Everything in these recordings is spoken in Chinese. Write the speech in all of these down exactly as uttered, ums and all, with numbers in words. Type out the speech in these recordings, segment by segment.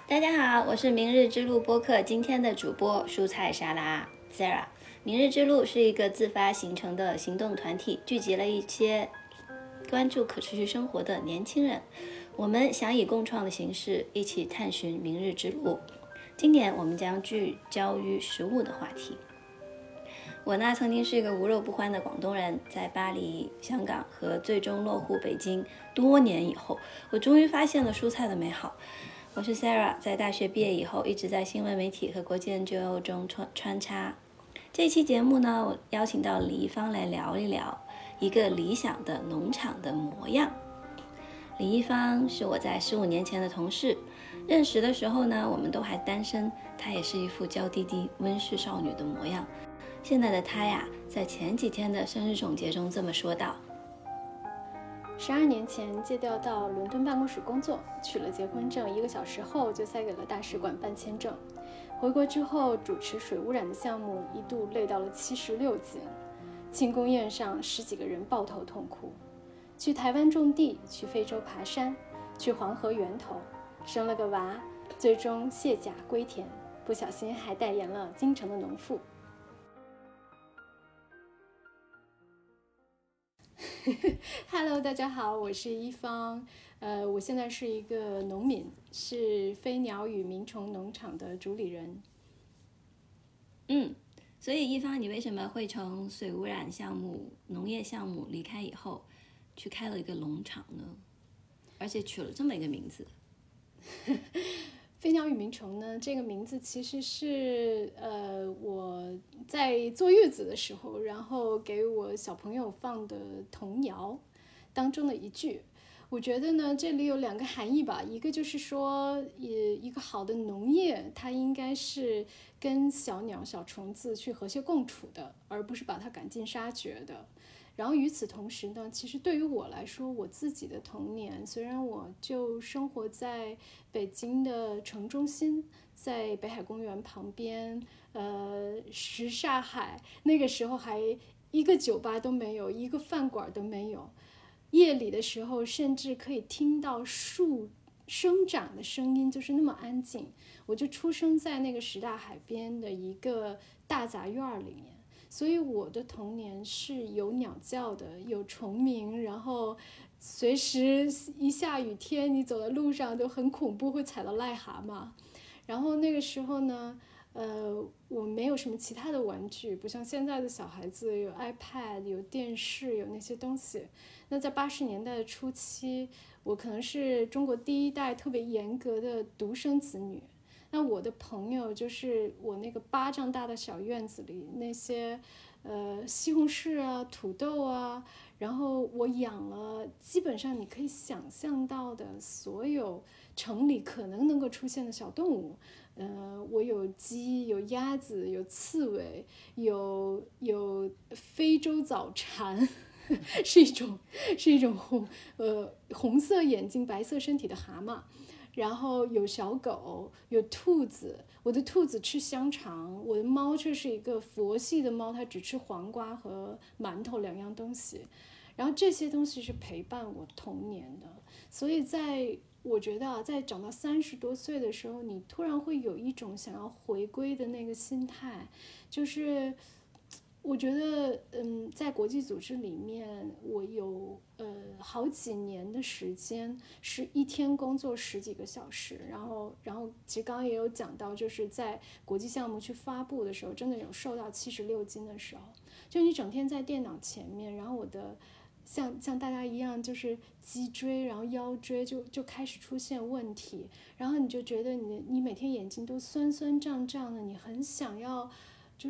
大家好，我是明日之路播客今天的主播蔬菜沙拉 Sarah。 明日之路是一个自发形成的行动团体，聚集了一些关注可持续生活的年轻人，我们想以共创的形式一起探寻明日之路。今年我们将聚焦于食物的话题。我呢曾经是一个无肉不欢的广东人，在巴黎、香港和最终落户北京多年以后，我终于发现了蔬菜的美好。我是 Sarah， 在大学毕业以后一直在新闻媒体和国际 N G O 中穿穿插。这期节目呢，我邀请到李一芳来聊一聊一个理想的农场的模样。李一芳是我在十五年前的同事，认识的时候呢，我们都还单身，她也是一副娇滴滴温室少女的模样。现在的她呀，在前几天的生日总结中这么说道： 十二年前借调到伦敦办公室工作，取了结婚证，一个小时后就塞给了大使馆办签证。回国之后主持水污染的项目，一度累到了七十六斤，庆功宴上十几个人抱头痛哭。去台湾种地，去非洲爬山，去黄河源头，生了个娃，最终卸甲归田，不小心还代言了京城的农妇。Hello， 大家好，我是一芳。呃，我现在是一个农民，是飞鸟与鸣虫农场的主理人。 嗯，所以一芳，你为什么会从水污染项目、农业项目离开以后，去开了一个农场呢？而且取了这么一个名字。 飞鸟与鸣虫呢，这个名字其实是呃我在坐月子的时候，然后给我小朋友放的童谣当中的一句。我觉得呢，这里有两个含义吧，一个就是说，呃，一个好的农业，它应该是跟小鸟、小虫子去和谐共处的，而不是把它赶尽杀绝的。然后与此同时呢，其实对于我来说，我自己的童年，虽然我就生活在北京的城中心，在北海公园旁边，呃，什刹海，那个时候还一个酒吧都没有，一个饭馆都没有。夜里的时候，甚至可以听到树生长的声音，就是那么安静。我就出生在那个什刹海边的一个大杂院里面。所以我的童年是有鸟叫的，有虫鸣，然后随时一下雨天，你走在路上都很恐怖，会踩到癞蛤蟆。然后那个时候呢，呃，我没有什么其他的玩具，不像现在的小孩子有 iPad、有电视、有那些东西。那在八十年代的初期，我可能是中国第一代特别严格的独生子女。那我的朋友就是我那个巴掌大的小院子里那些，呃，西红柿啊、土豆啊，然后我养了基本上你可以想象到的所有城里可能能够出现的小动物，呃，我有鸡、有鸭子、有刺猬、有有非洲早蝉。是一种是一种红呃红色眼睛白色身体的蛤蟆，然后有小狗，有兔子。我的兔子吃香肠，我的猫却是一个佛系的猫，它只吃黄瓜和馒头两样东西。然后这些东西是陪伴我童年的，所以在我觉得啊，在长到三十多岁的时候，你突然会有一种想要回归的那个心态，就是我觉得，嗯，在国际组织里面，我有呃好几年的时间是一天工作十几个小时，然后，然后其实刚刚也有讲到，就是在国际项目去发布的时候，真的有瘦到七十六斤的时候，就你整天在电脑前面，然后我的像像大家一样，就是脊椎，然后腰椎就就开始出现问题，然后你就觉得你你每天眼睛都酸酸胀胀的，你很想要，就是。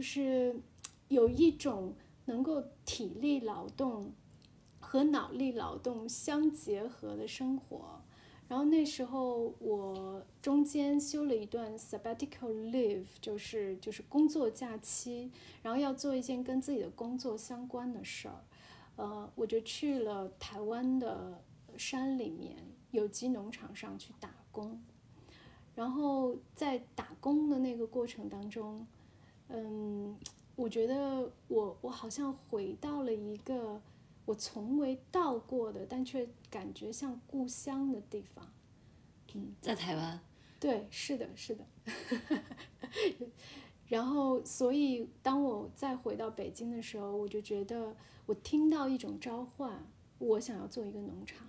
有一种能够体力劳动和脑力劳动相结合的生活。然后那时候我中间休了一段 sabbatical leave， 就是就是工作假期，然后要做一件跟自己的工作相关的事儿。呃，我就去了台湾的山里面有机农场上去打工。然后在打工的那个过程当中，嗯。我觉得我我好像回到了一个我从未到过的，但却感觉像故乡的地方。 嗯，在台湾。 对，是的，是的。然后，所以当我再回到北京的时候，我就觉得我听到一种召唤，我想要做一个农场。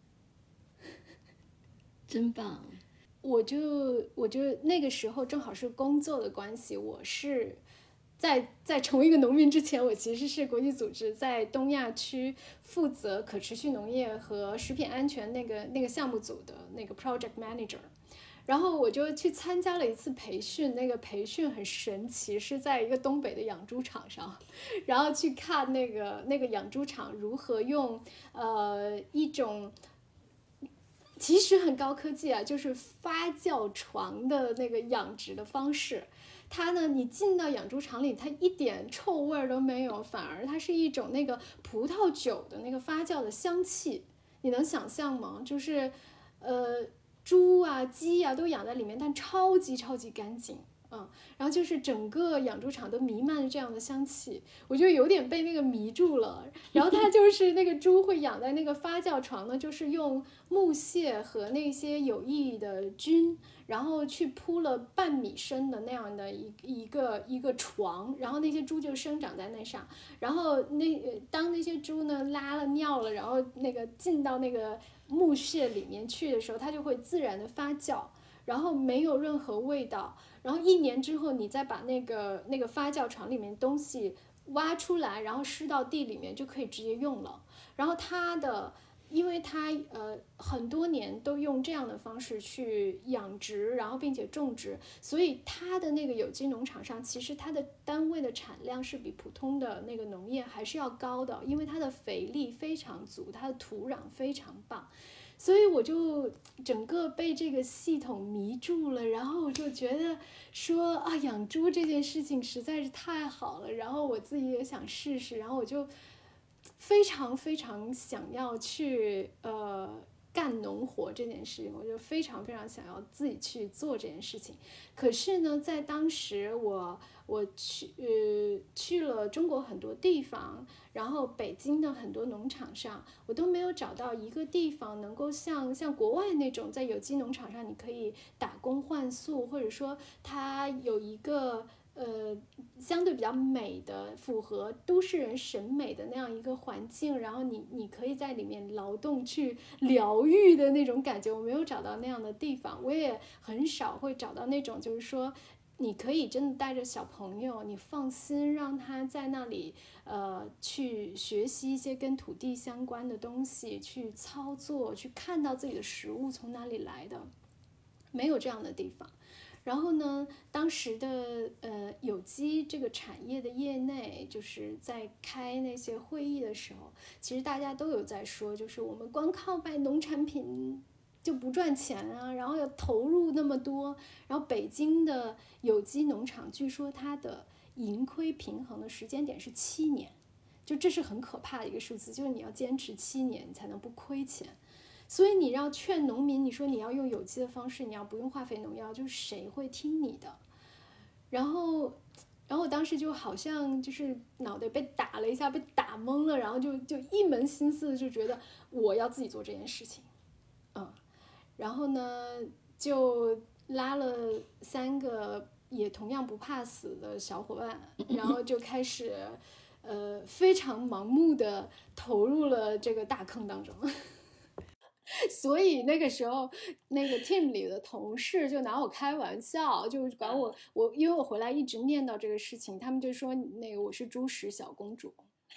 真棒！ 我就我就那个时候正好是工作的关系，我是在在成为一个农民之前，我其实是国际组织在东亚区负责可持续农业和食品安全那个那个项目组的那个 project manager。然后我就去参加了一次培训，那个培训很神奇，是在一个东北的养猪场上，然后去看那个那个养猪场如何用呃一种其实很高科技啊，就是发酵床的那个养殖的方式。它呢，你进到养猪场里，它一点臭味都没有，反而它是一种那个葡萄酒的那个发酵的香气。你能想象吗？就是呃。猪啊鸡啊都养在里面，但超级超级干净，嗯，然后就是整个养猪场都弥漫着这样的香气，我就有点被那个迷住了。然后它就是那个猪会养在那个发酵床呢，就是用木屑和那些有益的菌，然后去铺了半米深的那样的一一个一个床，然后那些猪就生长在那上，然后那当那些猪呢拉了尿了，然后那个进到那个木屑里面去的时候，它就会自然的发酵，然后没有任何味道。然后一年之后，你再把那个那个发酵床里面东西挖出来，然后施到地里面，就可以直接用了。然后它的，因为它呃很多年都用这样的方式去养殖，然后并且种植，所以它的那个有机农场上，其实它的单位的产量是比普通的那个农业还是要高的，因为它的肥力非常足，它的土壤非常棒。所以我就整个被这个系统迷住了，然后我就觉得说啊，养猪这件事情实在是太好了，然后我自己也想试试，然后我就非常非常想要去呃干农活这件事情，我就非常非常想要自己去做这件事情。可是呢，在当时我我去呃去了中国很多地方，然后北京的很多农场上，我都没有找到一个地方能够像像国外那种在有机农场上你可以打工换宿，或者说它有一个呃相对比较美的符合都市人审美的那样一个环境，然后你你可以在里面劳动去疗愈的那种感觉，我没有找到那样的地方。我也很少会找到那种就是说你可以真的带着小朋友，你放心让他在那里呃去学习一些跟土地相关的东西，去操作，去看到自己的食物从哪里来的，没有这样的地方。然后呢，当时的呃有机这个产业的业内，就是在开那些会议的时候，其实大家都有在说，就是我们光靠卖农产品就不赚钱啊，然后要投入那么多，然后北京的有机农场据说它的盈亏平衡的时间点是七年，就这是很可怕的一个数字，就是你要坚持七年你才能不亏钱。所以你要劝农民，你说你要用有机的方式，你要不用化肥农药，就是谁会听你的？然后，然后我当时就好像就是脑袋被打了一下，被打懵了，然后就就一门心思就觉得我要自己做这件事情，嗯，然后呢就拉了三个也同样不怕死的小伙伴，然后就开始呃非常盲目的投入了这个大坑当中。所以那个时候，那个 team 里的同事就拿我开玩笑，就管我我，因为我回来一直念叨这个事情，他们就说那个我是猪食小公主。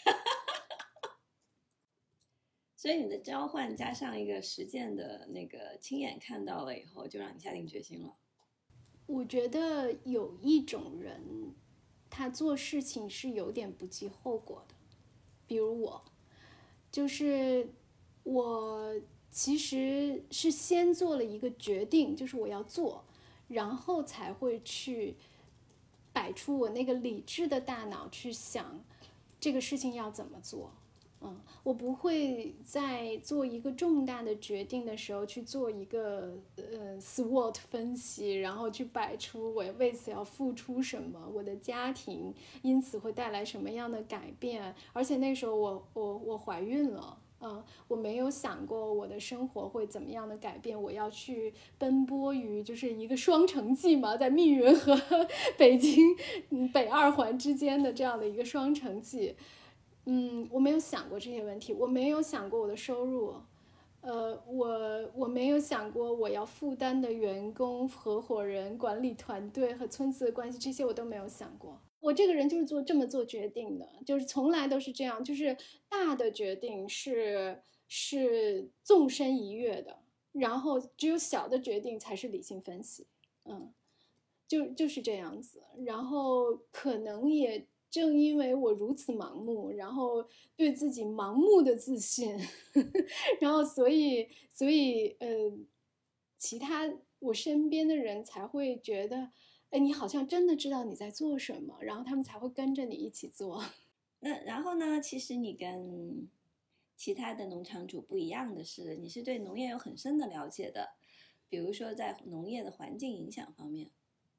所以你的召唤加上一个实践的那个亲眼看到了以后，就让你下定决心了。 我觉得有一种人，他做事情是有点不计后果的，比如我，就是我。其实是先做了一个决定，就是我要做，然后才会去摆出我那个理智的大脑去想这个事情要怎么做。嗯，我不会在做一个重大的决定的时候去做一个呃 S W O T 分析，然后去摆出我为此要付出什么，我的家庭因此会带来什么样的改变。而且那时候我我我怀孕了。 呃，我没有想过我的生活会怎么样的改变，我要去奔波于就是一个双城记嘛，在密云和北京北二环之间的这样的一个双城记。嗯，我没有想过这些问题，我没有想过我的收入，呃，我我没有想过我要负担的员工、合伙人、管理团队和村子的关系，这些我都没有想过。我这个人就是做这么做决定的，就是从来都是这样，就是大的决定是是纵身一跃的，然后只有小的决定才是理性分析，嗯，就就是这样子。然后可能也正因为我如此盲目，然后对自己盲目的自信，然后所以所以呃，其他我身边的人才会觉得。哎，你好像真的知道你在做什么，然后他们才会跟着你一起做。 那然后呢？其实你跟其他的农场主不一样的是，你是对农业有很深的了解的，比如说在农业的环境影响方面。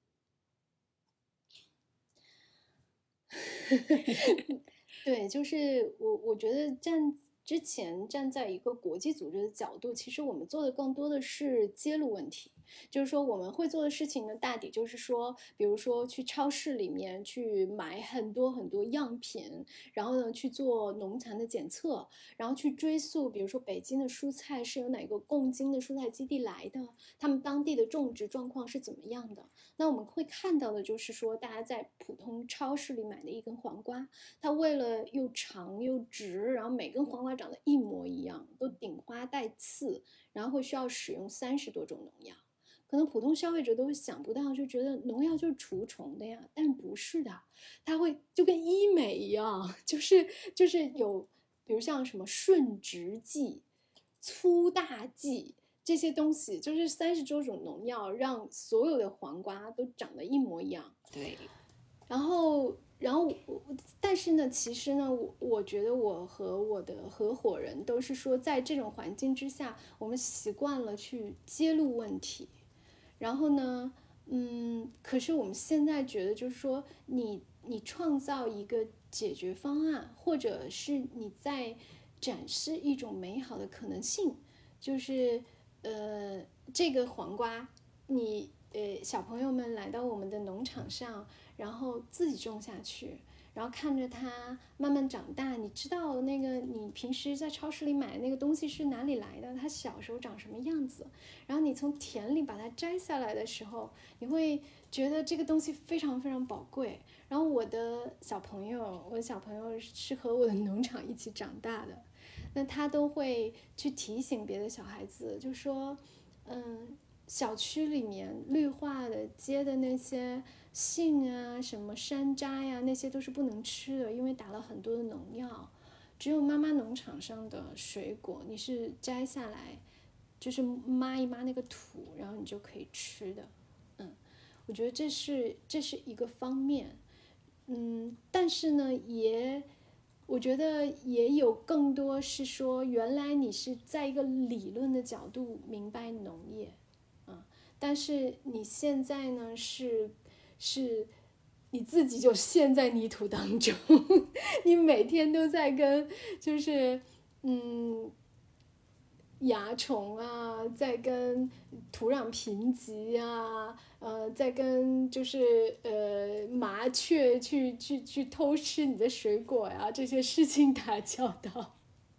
对，就是我我觉得站之前站在一个国际组织的角度，其实我们做的更多的是揭露问题。就是说我们会做的事情呢，大抵就是说，比如说去超市里面去买很多很多样品，然后呢去做农残的检测，然后去追溯，比如说北京的蔬菜是由哪个共经的蔬菜基地来的，他们当地的种植状况是怎么样的。那我们会看到的就是说，大家在普通超市里买的一根黄瓜，它为了又长又直，然后每根黄瓜长得一模一样，都顶花带刺，然后会需要使用三十多种农药。可能普通消费者都想不到，就觉得农药就是除虫的呀，但不是的，它会就跟医美一样，就是就是有，比如像什么顺直剂、粗大剂这些东西，就是三十多种农药，让所有的黄瓜都长得一模一样。 对， 然后。然后，但是呢，其实呢，我我觉得我和我的合伙人都是说，在这种环境之下，我们习惯了去揭露问题。然后呢，嗯，可是我们现在觉得，就是说你，你创造一个解决方案，或者是你在展示一种美好的可能性，就是呃，这个黄瓜，你呃小朋友们来到我们的农场上，然后自己种下去。然后看着它慢慢长大，你知道那个你平时在超市里买的那个东西是哪里来的，它小时候长什么样子，然后你从田里把它摘下来的时候，你会觉得这个东西非常非常宝贵。然后我的小朋友，我的小朋友是和我的农场一起长大的，那他都会去提醒别的小孩子，就说，嗯，小区里面绿化的街的那些杏啊，什么山楂呀，那些都是不能吃的，因为打了很多的农药。只有妈妈农场上的水果，你是摘下来，就是抹一抹那个土，然后你就可以吃的。嗯，我觉得这是这是一个方面。嗯，但是呢，也我觉得也有更多是说，原来你是在一个理论的角度明白农业，啊，但是你现在呢是是你自己就陷在泥土当中，你每天都在跟就是嗯蚜虫啊，在跟土壤贫瘠啊，呃，在跟就是呃麻雀去去去偷吃你的水果呀，这些事情打交道。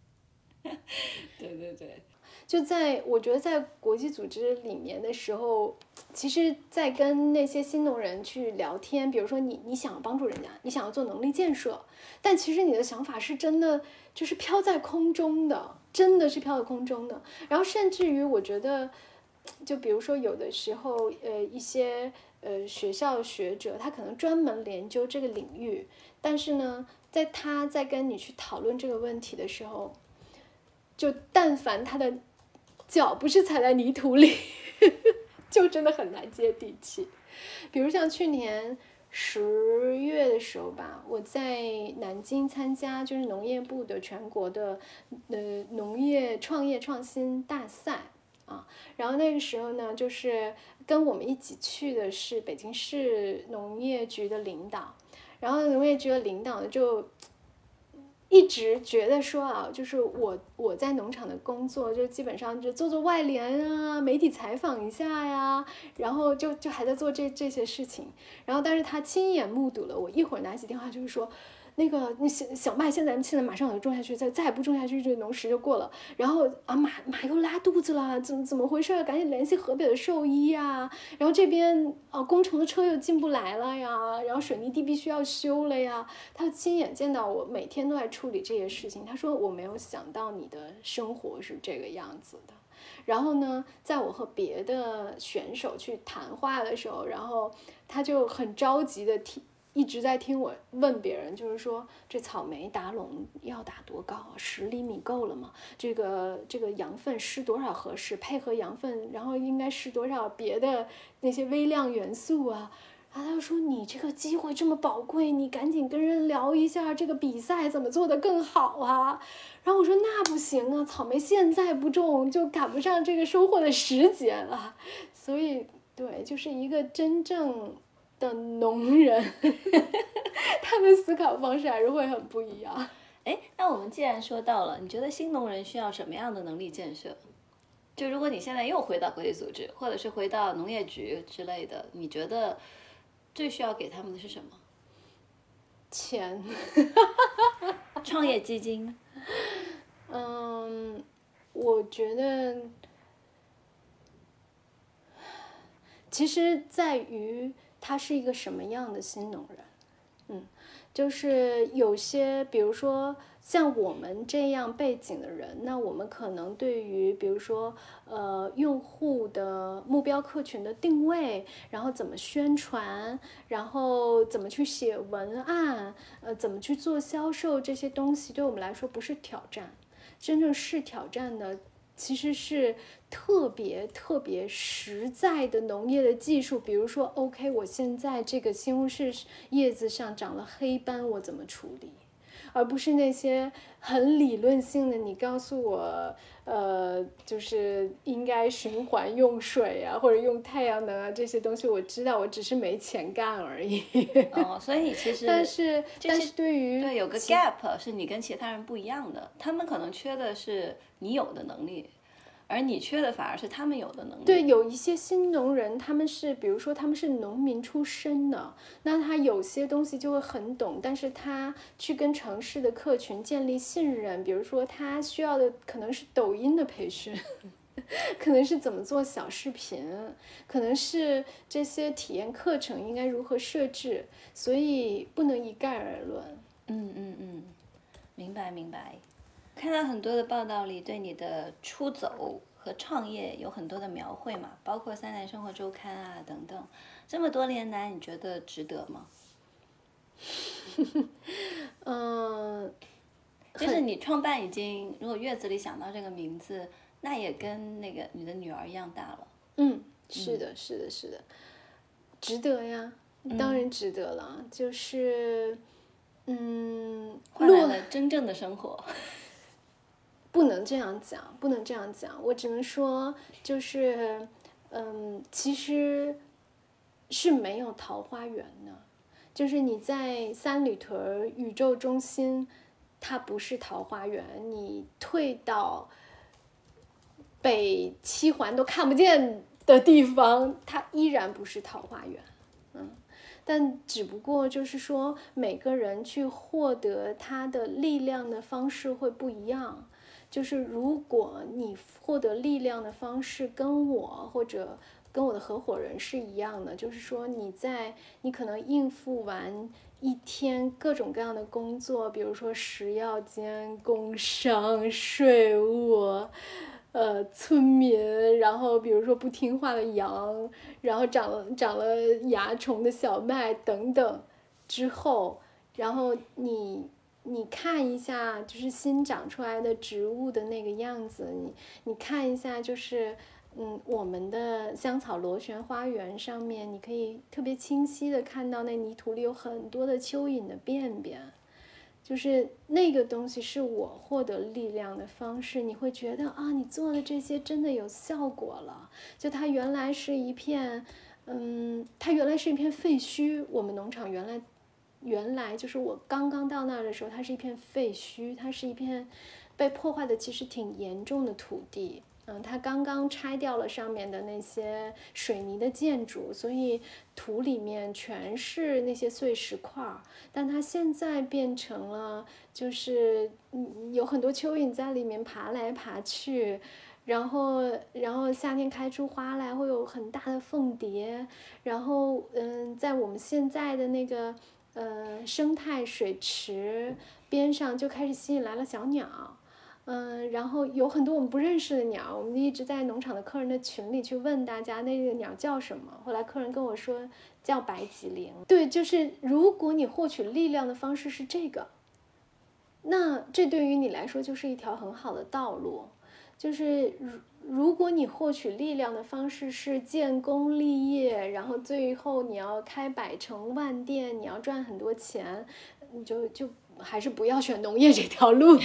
对对对。 就在我觉得在国际组织里面的时候，其实在跟那些新农人去聊天，比如说你你想要帮助人家，你想要做能力建设，但其实你的想法是真的就是飘在空中的，真的是飘在空中的。然后甚至于我觉得，就比如说有的时候，呃，一些呃学校学者他可能专门研究这个领域，但是呢，在他在跟你去讨论这个问题的时候，就但凡他的脚不是踩在泥土里，就真的很难接地气。比如像去年十月的时候吧，我在南京参加就是农业部的全国的呃农业创业创新大赛啊，然后那个时候呢，就是跟我们一起去的是北京市农业局的领导，然后农业局的领导就一直觉得说啊，就是我我在农场的工作，就基本上就做做外联啊，媒体采访一下呀，然后就就还在做这这些事情。然后，但是他亲眼目睹了我一会儿拿起电话就是说，那个那小小麦现在现在马上要种下去，再再也不种下去，这农时就过了。然后啊，马马又拉肚子了，怎么怎么回事？赶紧联系河北的兽医呀。然后这边啊，工程的车又进不来了呀，然后水泥地必须要修了呀。他亲眼见到我每天都在处理这些事情。他说我没有想到你的生活是这个样子的。然后呢，在我和别的选手去谈话的时候，然后他就很着急的听。一直在听我问别人，就是说这草莓打垄要打多高啊？十厘米够了吗？这个这个羊粪施多少合适？配合羊粪，然后应该施多少别的那些微量元素啊？然后他就说你这个机会这么宝贵，你赶紧跟人聊一下这个比赛怎么做得更好啊。然后我说那不行啊，草莓现在不种就赶不上这个收获的时节了。所以对，就是一个真正的农人他们思考方式还是会很不一样。 哎，那我们既然说到了，你觉得新农人需要什么样的能力建设？就如果你现在又回到国际组织，或者是回到农业局之类的，你觉得最需要给他们的是什么？ 钱。 创业基金。 嗯，我觉得其实在于他是一个什么样的新农人。嗯，就是有些比如说像我们这样背景的人，那我们可能对于比如说呃用户的目标客群的定位，然后怎么宣传，然后怎么去写文案，呃怎么去做销售，这些东西对我们来说不是挑战。真正是挑战的其实是特别特别实在的农业的技术，比如说 OK 我现在这个西红柿叶子上长了黑斑，我怎么处理，而不是那些很理论性的你告诉我呃就是应该循环用水啊，或者用太阳能啊，这些东西我知道，我只是没钱干而已。 哦，所以其实但是但是对于对有个 gap 是你跟其他人不一样的，他们可能缺的是你有的能力，而你缺的反而是他们有的能力。 对，有一些新农人，他们是比如说他们是农民出身的，那他有些东西就会很懂，但是他去跟城市的客群建立信任，比如说他需要的可能是抖音的培训。可能是怎么做小视频，可能是这些体验课程应该如何设置，所以不能一概而论。 嗯嗯嗯，明白明白。看到很多的报道里对你的出走和创业有很多的描绘嘛，包括《三联生活周刊》啊等等。这么多年来，你觉得值得吗？ 嗯， 就是你创办已经，如果月子里想到这个名字，那也跟那个你的女儿一样大了。 嗯，是的，是的，是的，值得呀，当然值得了。就是，嗯， 换来了真正的生活。 不能这样讲，不能这样讲，我只能说，就是，嗯，其实是没有桃花源的。就是你在三里屯宇宙中心，它不是桃花源，你退到北七环都看不见的地方，它依然不是桃花源。嗯，但只不过就是说，每个人去获得他的力量的方式会不一样。就是如果你获得力量的方式跟我或者跟我的合伙人是一样的，就是说你在你可能应付完一天各种各样的工作，比如说食药监、工商、税务，呃，村民，然后比如说不听话的羊，然后长了长了蚜虫的小麦等等之后，然后你你看一下就是新长出来的植物的那个样子，你你看一下就是嗯我们的香草螺旋花园上面，你可以特别清晰的看到那泥土里有很多的蚯蚓的便便。就是那个东西是我获得力量的方式，你会觉得啊，你做的这些真的有效果了。就它原来是一片，嗯，它原来是一片废墟，我们农场原来原来就是我刚刚到那儿的时候，它是一片废墟，它是一片被破坏的其实挺严重的土地。嗯，它刚刚拆掉了上面的那些水泥的建筑，所以土里面全是那些碎石块儿。但它现在变成了，就是嗯有很多蚯蚓在里面爬来爬去，然后然后夏天开出花来，会有很大的凤蝶。然后嗯，在我们现在的那个呃生态水池边上就开始吸引来了小鸟。嗯，然后有很多我们不认识的鸟，我们一直在农场的客人的群里去问大家那个鸟叫什么。后来客人跟我说叫白脊灵。对，就是如果你获取力量的方式是这个，那这对于你来说就是一条很好的道路。就是如如果你获取力量的方式是建功立业，然后最后你要开百城万店，你要赚很多钱，你就就还是不要选农业这条路。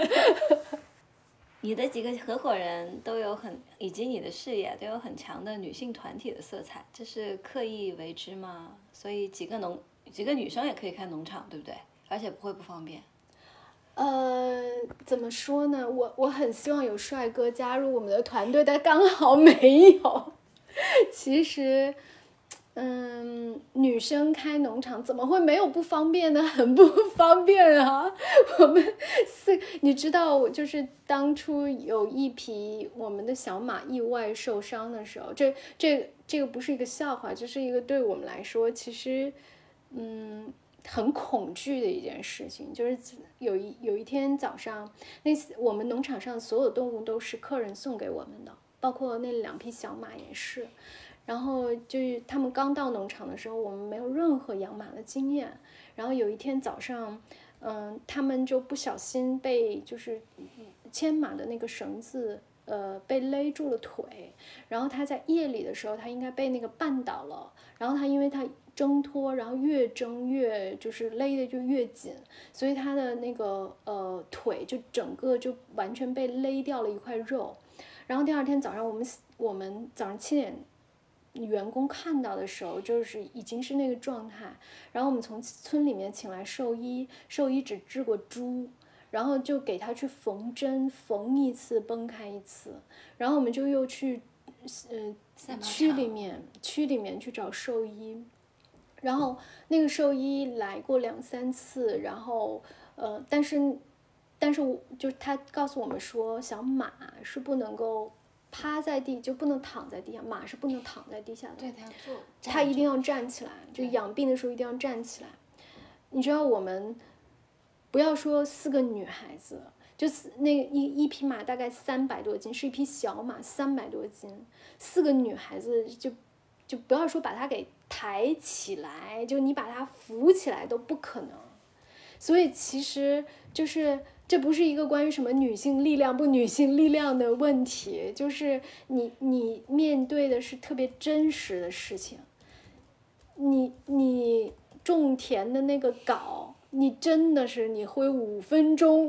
你的几个合伙人都有很，以及你的事业都有很强的女性团体的色彩，这是刻意为之吗？所以几个农几个女生也可以开农场，对不对？而且不会不方便。 呃，怎么说呢？我我很希望有帅哥加入我们的团队，但刚好没有。其实，嗯，女生开农场怎么会没有不方便呢？很不方便啊！我们四，你知道，我就是当初有一匹我们的小马意外受伤的时候，这这这个不是一个笑话，这是一个对我们来说，其实，嗯。很恐惧的一件事情，就是有一有一天早上，那我们农场上所有动物都是客人送给我们的，包括那两匹小马也是。然后就是他们刚到农场的时候，我们没有任何养马的经验。然后有一天早上，嗯，他们就不小心被就是牵马的那个绳子。呃，被勒住了腿，然后他在夜里的时候，他应该被那个绊倒了，然后他因为他挣脱，然后越挣越就是勒的就越紧，所以他的那个呃腿就整个就完全被勒掉了一块肉。然后第二天早上我们我们早上七点员工看到的时候，就是已经是那个状态。然后我们从村里面请来兽医，兽医只治过猪。然后就给他去缝针，缝一次崩开一次，然后我们就又去，呃，区里面区里面去找兽医，然后那个兽医来过两三次，然后呃，但是但是就他告诉我们说，小马是不能够趴在地，就不能躺在地下，马是不能躺在地下的， 对，他要坐， 他一定要站起来，就养病的时候一定要站起来。你知道我们。不要说四个女孩子，就是那一一匹马大概三百多斤，是一匹小马，三百多斤，四个女孩子就就不要说把它给抬起来，就你把它扶起来都不可能。所以其实就是这不是一个关于什么女性力量不女性力量的问题，就是你你面对的是特别真实的事情。你你种田的那个镐。你真的是你挥五分钟，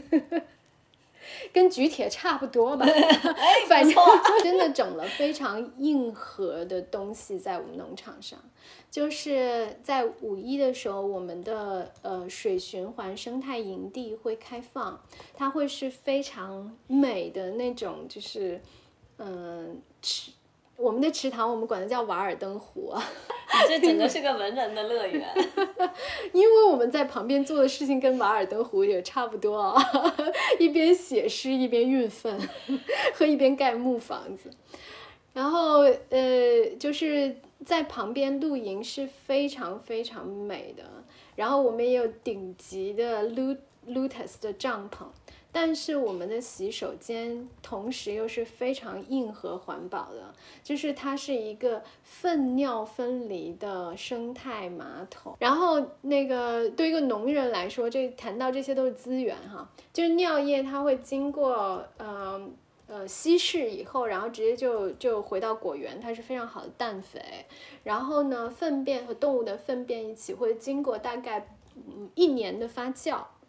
跟举铁差不多吧？反正真的整了非常硬核的东西在我们农场上。就是在五一的时候，我们的呃水循环生态营地会开放，它会是非常美的那种，就是嗯池。我们的池塘我们管它叫瓦尔登湖啊， 这整个是个文人的乐园。 因为我们在旁边做的事情跟瓦尔登湖也差不多啊，一边写诗一边运粪，和一边盖木房子。然后呃，就是在旁边露营是非常非常美的，然后我们也有顶级的 Lotus 的帐篷。但是我们的洗手间同时又是非常硬核环保的，就是它是一个粪尿分离的生态马桶。然后那个对一个农人来说，这谈到这些都是资源哈，就是尿液它会经过呃呃稀释以后，然后直接就就回到果园，它是非常好的氮肥。然后呢，粪便和动物的粪便一起会经过大概嗯一年的发酵。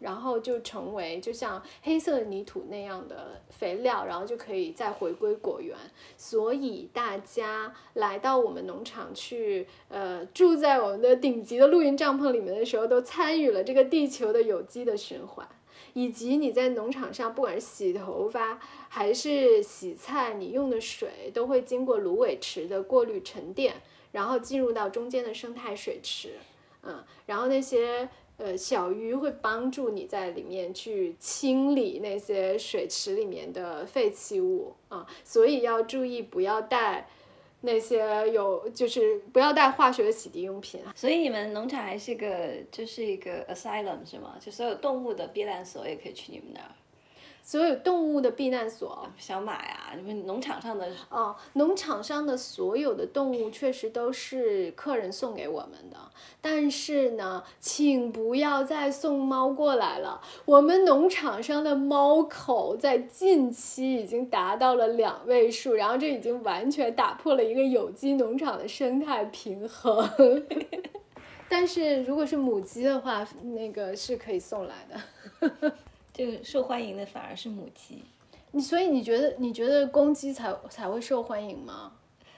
然后就成为就像黑色的泥土那样的肥料，然后就可以再回归果园。所以大家来到我们农场去，呃，住在我们的顶级的露营帐篷里面的时候，都参与了这个地球的有机的循环。以及你在农场上，不管是洗头发还是洗菜，你用的水都会经过芦苇池的过滤沉淀，然后进入到中间的生态水池，嗯，然后那些呃小鱼会帮助你在里面去清理那些水池里面的废弃物啊，所以要注意不要带那些有就是不要带化学的洗涤用品。 所以你们农场还是个就是一个 asylum 是吗？就所有动物的避难所也可以去你们那儿。 所有动物的避难所， 小马呀，你们农场上的哦，农场上的所有的动物确实都是客人送给我们的，但是呢，请不要再送猫过来了。我们农场上的猫口在近期已经达到了两位数，然后这已经完全打破了一个有机农场的生态平衡。但是如果是母鸡的话，那个是可以送来的。 这个受欢迎的反而是母鸡。 你所以你觉得你觉得公鸡才才会受欢迎吗？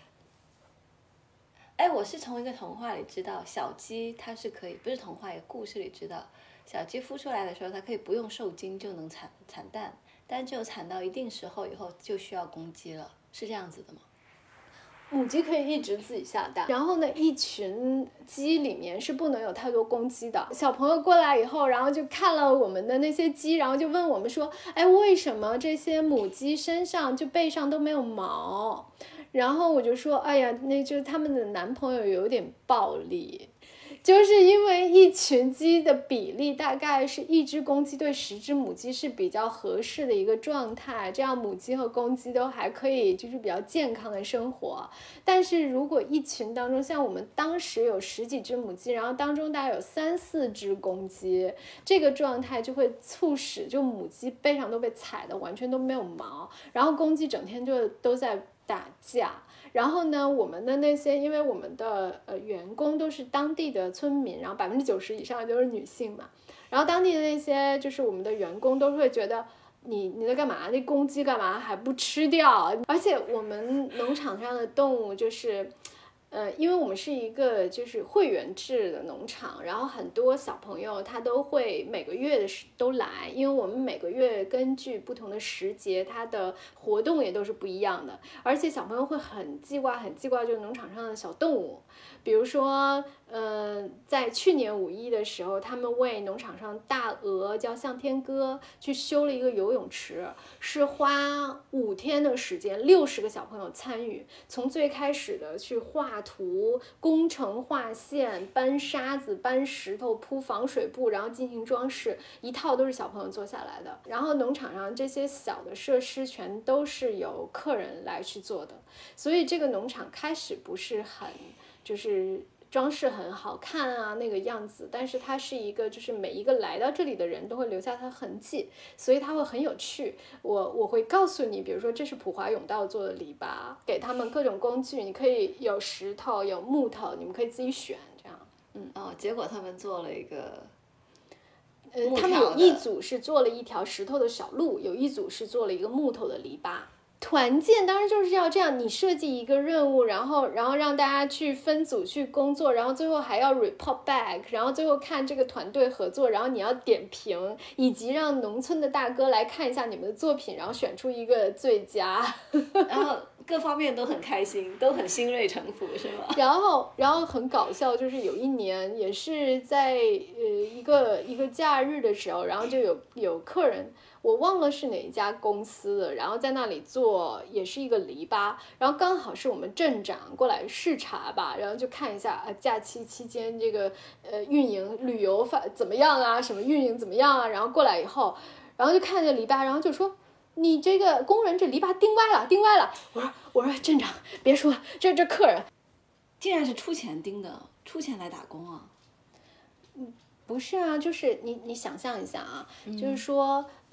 哎，我是从一个童话里知道，小鸡它是可以，不是童话，一个故事里知道，小鸡孵出来的时候，它可以不用受精就能产产蛋，但只有产到一定时候以后就需要公鸡了，是这样子的吗？ 母鸡可以一直自己下蛋，然后呢，一群鸡里面是不能有太多公鸡的。小朋友过来以后，然后就看了我们的那些鸡，然后就问我们说，哎，为什么这些母鸡身上就背上都没有毛？然后我就说，哎呀，那就是他们的男朋友有点暴力。就是因为一群鸡的比例大概是一只公鸡对十只母鸡是比较合适的一个状态，这样母鸡和公鸡都还可以就是比较健康的生活。但是如果一群当中，像我们当时有十几只母鸡，然后当中大概有三四只公鸡，这个状态就会促使就母鸡背上都被踩的完全都没有毛，然后公鸡整天就都在打架。然后呢，我们的那些，因为我们的呃员工都是当地的村民，然后百分之九十以上都是女性嘛，然后当地的那些就是我们的员工都会觉得你你在干嘛？那公鸡干嘛还不吃掉？而且我们农场上的动物就是。呃，因为我们是一个就是会员制的农场，然后很多小朋友他都会每个月的都来，因为我们每个月根据不同的时节，它的活动也都是不一样的，而且小朋友会很记挂，很记挂就是农场上的小动物，比如说，呃，在去年五一的时候，他们为农场上大鹅叫向天歌去修了一个游泳池，是花五天的时间，六十个小朋友参与，从最开始的去画图、工程画线、搬沙子、搬石头、铺防水布，然后进行装饰，一套都是小朋友做下来的。然后农场上这些小的设施全都是由客人来去做的，所以这个农场开始不是很就是装饰很好看啊那个样子，但是它是一个就是每一个来到这里的人都会留下它痕迹，所以它会很有趣。我我会告诉你，比如说这是普华永道做的篱笆，给他们各种工具，你可以有石头有木头，你们可以自己选这样。 嗯哦，结果他们做了一个呃，他们有一组是做了一条石头的小路，有一组是做了一个木头的篱笆。团建当然就是要这样，你设计一个任务，然后然后让大家去分组去工作，然后最后还要 report back， 然后最后看这个团队合作，然后你要点评，以及让农村的大哥来看一下你们的作品，然后选出一个最佳， 然后各方面都很开心，都很心悦诚服，是吗？ 然后然后很搞笑，就是有一年也是在呃一个一个假日的时候，然后就有有客人。我忘了是哪一家公司的，然后在那里做也是一个篱笆，然后刚好是我们镇长过来视察吧，然后就看一下啊假期期间这个呃运营旅游法怎么样啊，什么运营怎么样啊，然后过来以后，然后就看见篱笆，然后就说你这个工人这篱笆钉歪了，钉歪了。我说我说镇长别说，这这客人竟然是出钱钉的，出钱来打工啊。 嗯，不是啊，就是你你想象一下啊，嗯、就是说。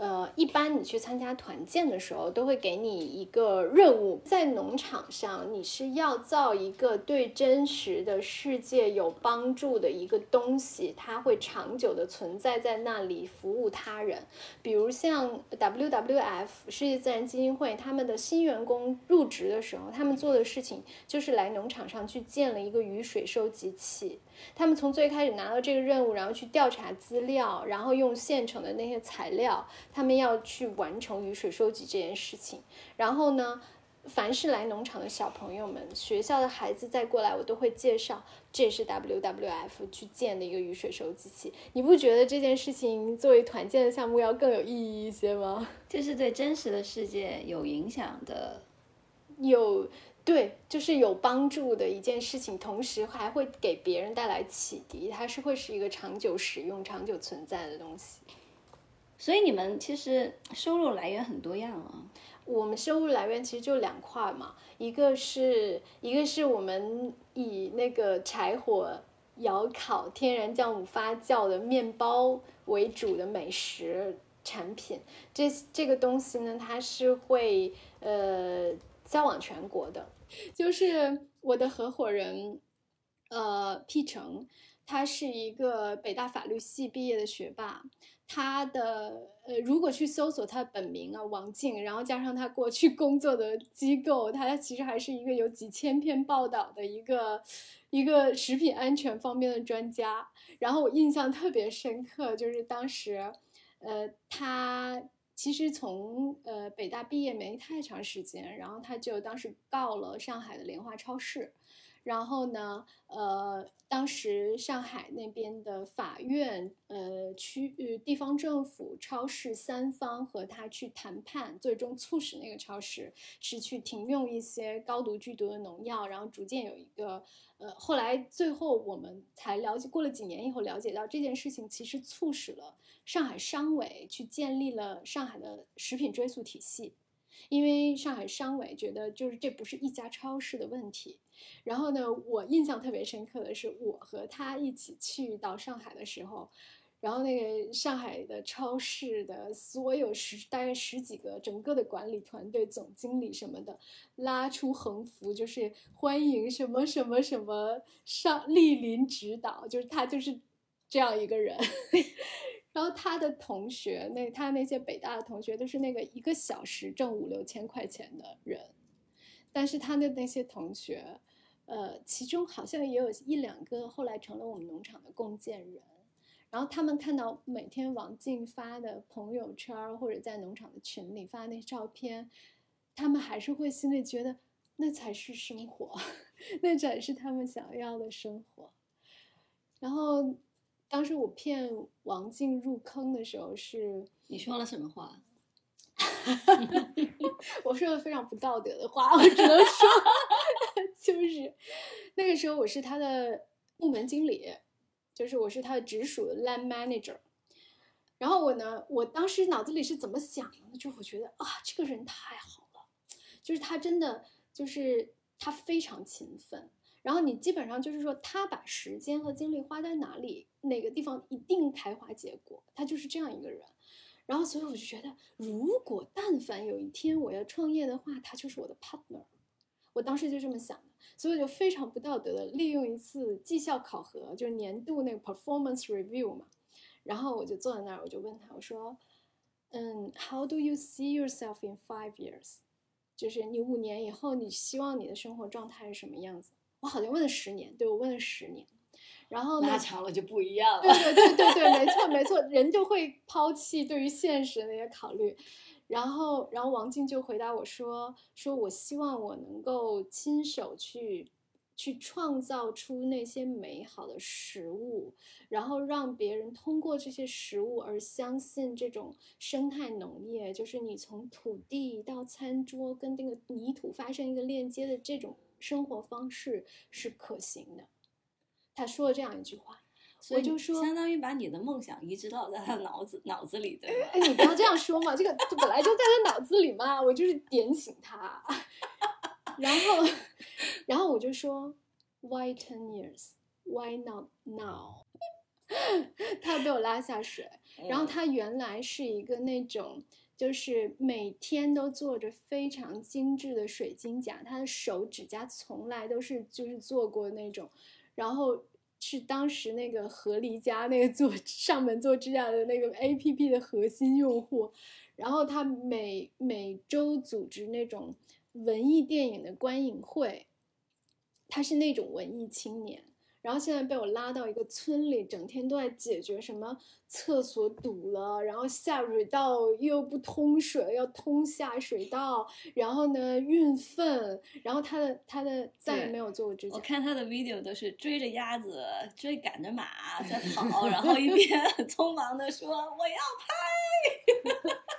呃，一般你去参加团建的时候，都会给你一个任务，在农场上，你是要造一个对真实的世界有帮助的一个东西，它会长久的存在在那里，服务他人。比如像 W W F 世界自然基金会，他们的新员工入职的时候，他们做的事情就是来农场上去建了一个雨水收集器。他们从最开始拿到这个任务，然后去调查资料，然后用现成的那些材料，他们要去完成雨水收集这件事情。然后呢，凡是来农场的小朋友们，学校的孩子再过来，我都会介绍，这是 W W F 去建的一个雨水收集器。你不觉得这件事情作为团建的项目要更有意义一些吗？ 就是对真实的世界有影响的， 有对，就是有帮助的一件事情，同时还会给别人带来启迪，它是会是一个长久使用、长久存在的东西。 所以你们其实收入来源很多样啊。 我们收入来源其实就两块嘛，一个是一个是我们以那个柴火窑烤、天然酵母发酵的面包为主的美食产品，这这个东西呢，它是会呃销往全国的。就是我的合伙人，呃，P 成，他是一个北大法律系毕业的学霸。他的呃，如果去搜索他的本名啊，王静，然后加上他过去工作的机构，他其实还是一个有几千篇报道的一个一个食品安全方面的专家。然后我印象特别深刻，就是当时，呃，他其实从呃北大毕业没太长时间，然后他就当时告了上海的莲花超市。然后呢，呃，当时上海那边的法院、呃区域地方政府、超市三方和他去谈判，最终促使那个超市是去停用一些高毒剧毒的农药，然后逐渐有一个，呃，后来最后我们才了解，过了几年以后了解到这件事情其实促使了上海商委去建立了上海的食品追溯体系。因为上海商委觉得就是这不是一家超市的问题。然后呢，我印象特别深刻的是，我和他一起去到上海的时候，然后那个上海的超市的所有十大概十几个整个的管理团队、总经理什么的，拉出横幅，就是欢迎什么什么什么上莅临指导，就是他就是这样一个人。然后他的同学，那他那些北大的同学都是那个一个小时挣五六千块钱的人，但是他的那些同学，呃，其中好像也有一两个后来成了我们农场的共建人。然后他们看到每天王静发的朋友圈或者在农场的群里发那些照片，他们还是会心里觉得那才是生活，那才是他们想要的生活。然后当时我骗王静入坑的时候是， 你说了什么话？ 我说了非常不道德的话，我只能说，就是那个时候我是他的部门经理，就是我是他的直属的 land manager。然后我呢，我当时脑子里是怎么想的呢？就我觉得啊，这个人太好了，就是他真的就是他非常勤奋。然后你基本上就是说，他把时间和精力花在哪里，哪个地方一定开花结果，他就是这样一个人。然后所以我就觉得，如果但凡有一天我要创业的话，他就是我的 partner。我当时就这么想的，所以我就非常不道德的利用一次绩效考核，就是年度那个 performance review 嘛。然后我就坐在那儿，我就问他，我说，嗯 ，How do you see yourself in five years？ 就是你五年以后，你希望你的生活状态是什么样子？我好像问了十年，对，我问了十年。然后呢， 拉长了就不一样了。 对对对对对，没错没错，人就会抛弃对于现实的那些考虑。然后，然后王静就回答我说：“说我希望我能够亲手去去创造出那些美好的食物，然后让别人通过这些食物而相信这种生态农业，就是你从土地到餐桌跟那个泥土发生一个链接的这种生活方式是可行的。”他说了这样一句话。 所以我就说， 相当于把你的梦想移植到在他脑子脑子里，对吧？ 哎，你不要这样说嘛，这个本来就在他脑子里嘛，我就是点醒他。然后，然后我就说 ，Why ten years? Why not now？ 他被我拉下水，然后他原来是一个那种就是每天都做着非常精致的水晶甲，他的手指甲从来都是就是做过那种，然后是当时那个合离家那个做上门做指甲的那个 A P P 的核心用户，然后他每每周组织那种文艺电影的观影会，他是那种文艺青年。然后现在被我拉到一个村里，整天都在解决什么厕所堵了，然后下水道又不通水，要通下水道，然后呢运粪，然后他的他的再也没有做过指甲。 我看他的 video 都是追着鸭子，追赶着马在跑，然后一边很匆忙的说我要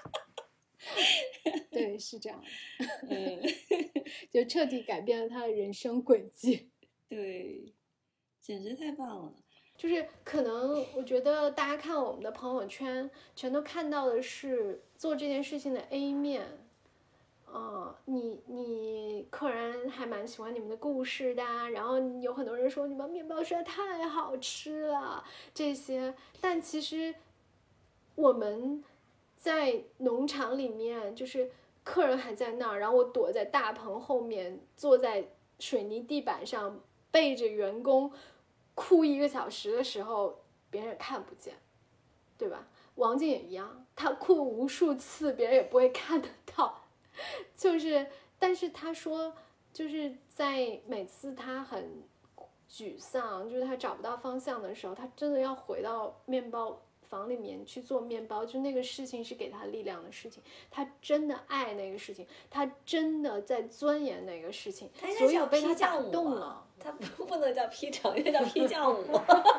拍。 对，是这样的。 嗯， 就彻底改变了他的人生轨迹。 对。简直太棒了！ 就是可能我觉得大家看我们的朋友圈，全都看到的是做这件事情的 A 面。呃，你你客人还蛮喜欢你们的故事的，然后有很多人说你们面包实在太好吃了这些，但其实我们在农场里面，就是客人还在那儿，然后我躲在大棚后面，坐在水泥地板上，背着员工哭一个小时的时候，别人也看不见，对吧？王静也一样，他哭无数次，别人也不会看得到。就是，但是他说，就是在每次他很沮丧，就是他找不到方向的时候，他真的要回到面包房里面去做面包，就那个事情是给他力量的事情，他真的爱那个事情，他真的在钻研那个事情，所以我被他打动了。 他不能叫劈成，应该叫劈匠舞。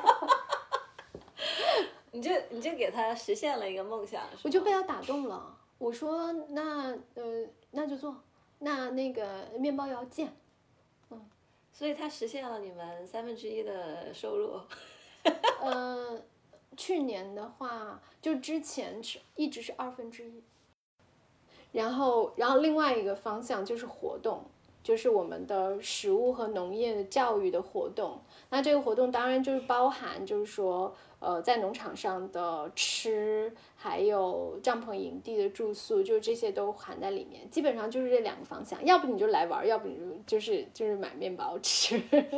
你就你就给他实现了一个梦想， 我就被他打动了。我说那呃那就做，那那个面包要建，嗯， 所以他实现了你们三分之一的收入。 呃，去年的话，就之前是一直是二分之一，然后然后另外一个方向就是活动。就是我们的食物和农业的教育的活动，那这个活动当然就是包含，就是说，呃，在农场上的吃，还有帐篷营地的住宿，就这些都含在里面。基本上就是这两个方向，要不你就来玩，要不你就就是就是买面包吃。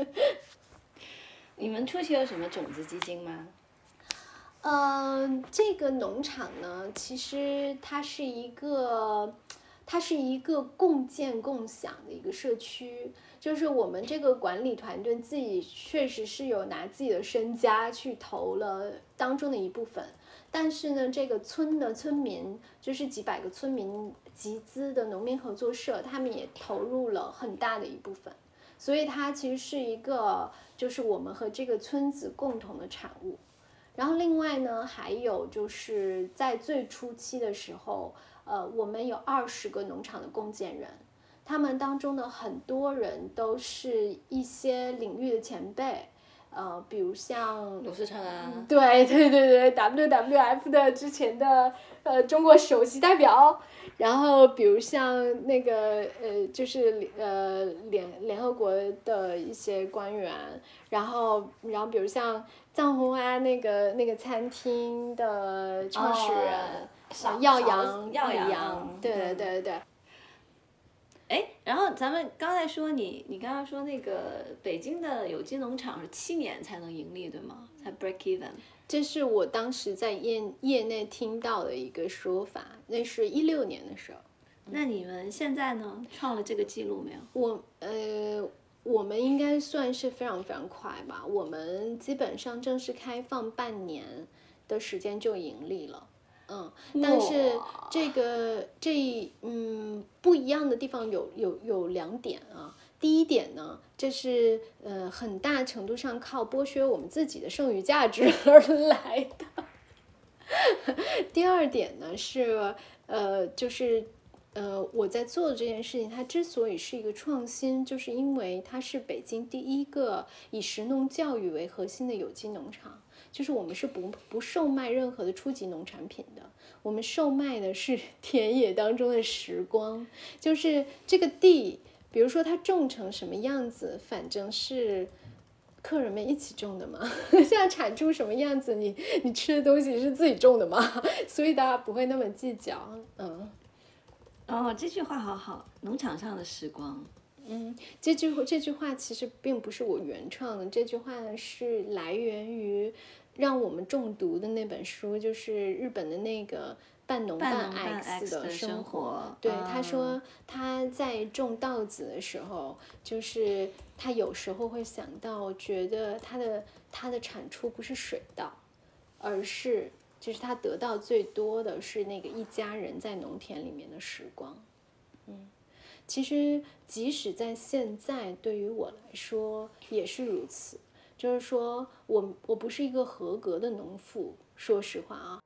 你们出去有什么种子基金吗？ 嗯、呃，这个农场呢，其实它是一个。它是一个共建共享的一个社区，就是我们这个管理团队自己确实是有拿自己的身家去投了当中的一部分，但是呢，这个村的村民就是几百个村民集资的农民合作社，他们也投入了很大的一部分，所以它其实是一个就是我们和这个村子共同的产物。然后另外呢，还有就是在最初期的时候，呃，我们有二十个农场的共建人，他们当中的很多人都是一些领域的前辈，呃，比如像鲁思成啊， 对对对对 ，W W F 的之前的呃中国首席代表，然后比如像那个呃就是呃联联合国的一些官员，然后然后比如像藏红啊那个那个餐厅的创始人。 哦， 耀阳， 耀阳，对对对对。 哎，然后咱们刚才说你，你刚刚说那个北京的有机农场是七年才能盈利，对吗？才 break even。 这是我当时在业业内听到的一个说法，那是一六年的时候。 那你们现在呢？创了这个记录没有？ 我呃，我们应该算是非常非常快吧。我们基本上正式开放半年的时间就盈利了。嗯，但是这个这嗯不一样的地方有有有两点啊。第一点呢，这是呃很大程度上靠剥削我们自己的剩余价值而来的。第二点呢是呃就是呃我在做的这件事情，它之所以是一个创新，就是因为它是北京第一个以食农教育为核心的有机农场。就是我们是不不售卖任何的初级农产品的，我们售卖的是田野当中的时光，就是这个地，比如说它种成什么样子，反正是客人们一起种的嘛，现在产出什么样子，你你吃的东西是自己种的嘛，所以大家不会那么计较。嗯， 哦，这句话好好，农场上的时光。 嗯，这句这句话其实并不是我原创的，这句话是来源于让我们中毒的那本书，就是日本的那个半农半 X 的生活。 对， 嗯、 他说他在种稻子的时候，就是他有时候会想到，觉得他的他的产出不是水稻，而是就是他得到最多的是那个一家人在农田里面的时光。嗯。其实，即使在现在，对于我来说也是如此。就是说我我不是一个合格的农妇，说实话啊。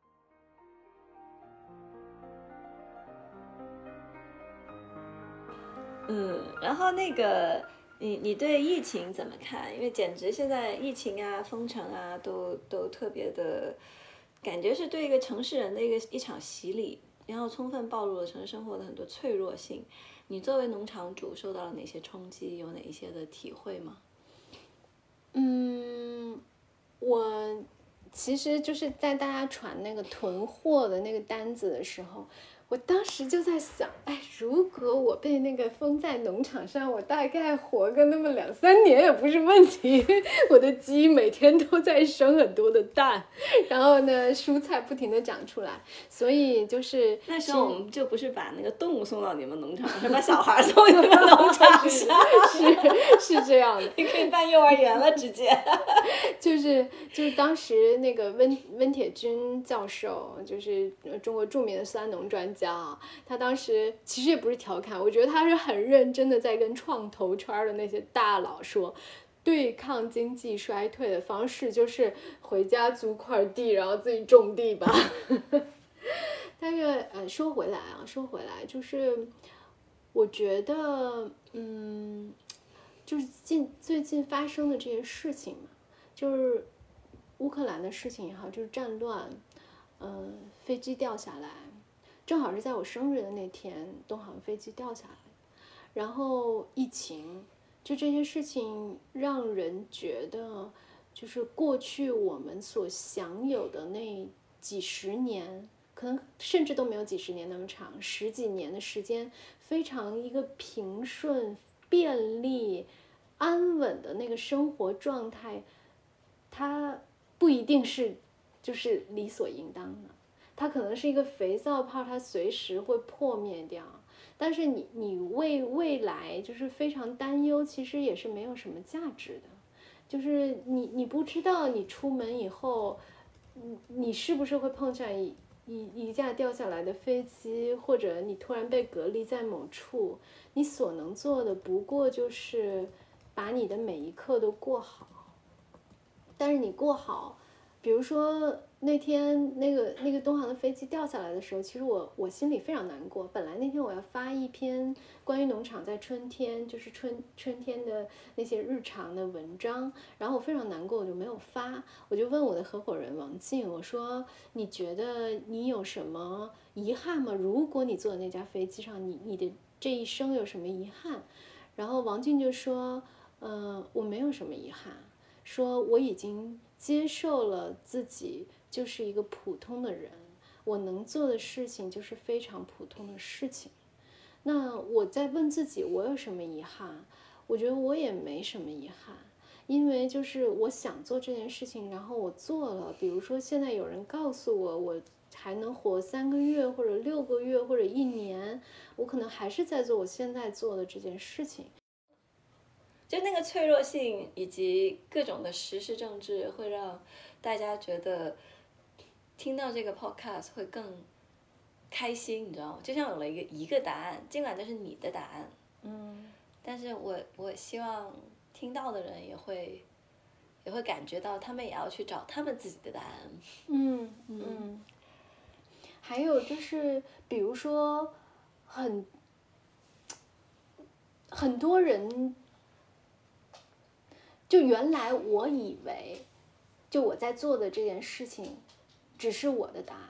嗯，然后那个，你你对疫情怎么看？因为简直现在疫情啊、封城啊，都都特别的，感觉是对一个城市人的一个一场洗礼，然后充分暴露了城市生活的很多脆弱性。你作为农场主受到了哪些冲击？有哪一些的体会吗？ 嗯，我其实就是在大家传那个囤货的那个单子的时候，我当时就在想，哎，如果我被那个封在农场上，我大概活个那么两三年也不是问题。我的鸡每天都在生很多的蛋，然后呢，蔬菜不停的长出来，所以就是那时候我们就不是把那个动物送到你们农场，是把小孩送你们农场是是是这样的， 你可以办幼儿园了，直接。 就是就是当时那个温温铁军教授，就是中国著名的三农专家啊，他当时其实也不是调侃，我觉得他是很认真的在跟创投圈的那些大佬说，对抗经济衰退的方式就是回家租块地，然后自己种地吧。但是呃，说回来啊，说回来，就是我觉得，嗯，就是近最近发生的这些事情嘛，就是乌克兰的事情也好，就是战乱，嗯、呃，飞机掉下来，正好是在我生日的那天，东航飞机掉下来，然后疫情，就这些事情让人觉得，就是过去我们所享有的那几十年，可能甚至都没有几十年那么长，十几年的时间，非常一个平顺、便利、安稳的那个生活状态，它不一定是就是理所应当的，它可能是一个肥皂泡，它随时会破灭掉。但是你你为未来就是非常担忧，其实也是没有什么价值的。就是你你不知道你出门以后，你你是不是会碰上一一一架掉下来的飞机，或者你突然被隔离在某处，你所能做的不过就是把你的每一刻都过好。但是你过好，比如说那天那个那个东航的飞机掉下来的时候，其实我我心里非常难过。本来那天我要发一篇关于农场在春天，就是春春天的那些日常的文章，然后我非常难过，我就没有发。我就问我的合伙人王静，我说你觉得你有什么遗憾吗？如果你坐在那架飞机上，你你的这一生有什么遗憾？然后王静就说，呃，我没有什么遗憾。说我已经接受了自己就是一个普通的人，我能做的事情就是非常普通的事情。那我在问自己我有什么遗憾，我觉得我也没什么遗憾，因为就是我想做这件事情，然后我做了。比如说现在有人告诉我我还能活三个月或者六个月或者一年，我可能还是在做我现在做的这件事情。 就那个脆弱性以及各种的时事政治，会让大家觉得听到这个 podcast 会更开心，你知道吗？就像有了一个一个答案，尽管这是你的答案， 嗯， 但是我我希望听到的人也会也会感觉到，他们也要去找他们自己的答案。 嗯嗯。还有就是，比如说很很多人。就原来我以为，就我在做的这件事情，只是我的答案。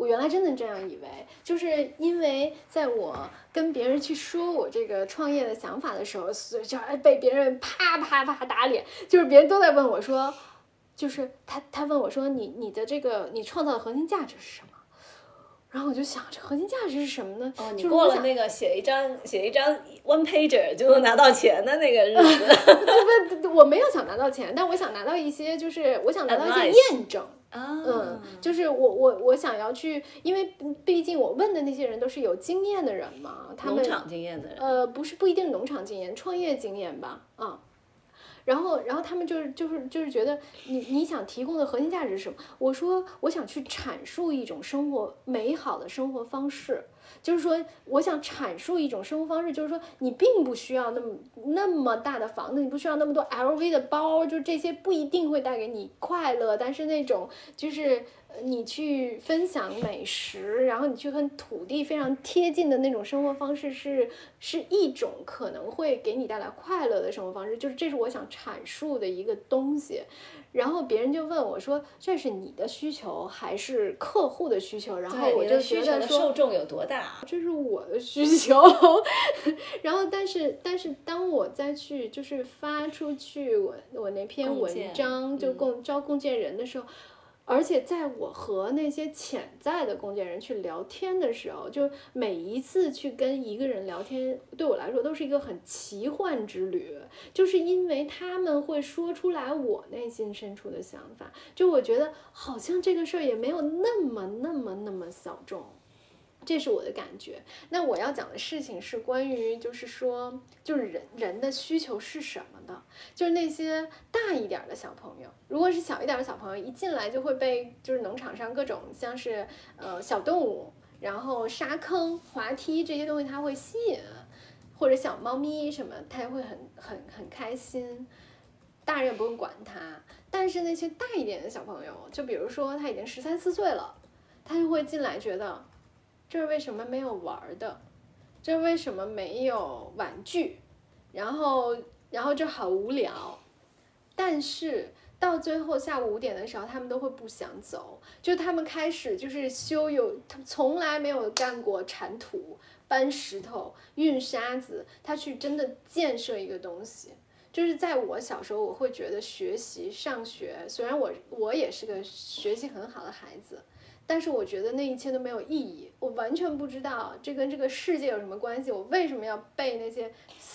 我原来真的这样以为，就是因为在我跟别人去说我这个创业的想法的时候，就被别人啪啪啪打脸，就是别人都在问我说，就是他他问我说你你的这个你创造的核心价值是什么？然后我就想，这核心价值是什么呢？ 哦，你过了那个写一张写一张 one pager 就能拿到钱的那个日子。 不不，我没有想拿到钱，但我想拿到一些，就是我想拿到一些验证。 啊， 嗯，就是我我我想要去，因为毕竟我问的那些人都是有经验的人嘛，他们农场经验的人， 呃，不是不一定农场经验，创业经验吧，啊、嗯。然后，然后他们就是就是就是觉得你你想提供的核心价值是什么？我说我想去阐述一种生活美好的生活方式，就是说我想阐述一种生活方式，就是说你并不需要那么那么大的房子，你不需要那么多 L V 的包，就这些不一定会带给你快乐，但是那种就是你去分享美食，然后你去和土地非常贴近的那种生活方式是是一种可能会给你带来快乐的生活方式，就是这是我想阐述的一个东西。然后别人就问我说，这是你的需求还是客户的需求？然后我就觉得说受众有多大， 这是我的需求。然后但是但是当我再去就是发出去我我那篇文章就共招共建人的时候，而且在我和那些潜在的共建人去聊天的时候，就每一次去跟一个人聊天，对我来说都是一个很奇幻之旅，就是因为他们会说出来我内心深处的想法，就我觉得好像这个事儿也没有那么那么那么小众。这是我的感觉。那我要讲的事情是关于，就是说，就是人人的需求是什么的？就是那些大一点的小朋友，如果是小一点的小朋友，一进来就会被就是农场上各种像是呃小动物，然后沙坑、滑梯这些东西，它会吸引，或者小猫咪什么，它会很很很开心。大人也不用管他。但是那些大一点的小朋友，就比如说他已经十三四岁了，他就会进来觉得。这是为什么没有玩的？这为什么没有玩具？然后，然后这好无聊。但是到最后下午五点的时候，他们都会不想走，就他们开始就是修有，他们从来没有干过铲土、搬石头、运沙子，他去真的建设一个东西。就是在我小时候，我会觉得学习上学，虽然我我也是个学习很好的孩子。但是我觉得那一切都没有意义，我完全不知道这跟这个世界有什么关系，我为什么要背那些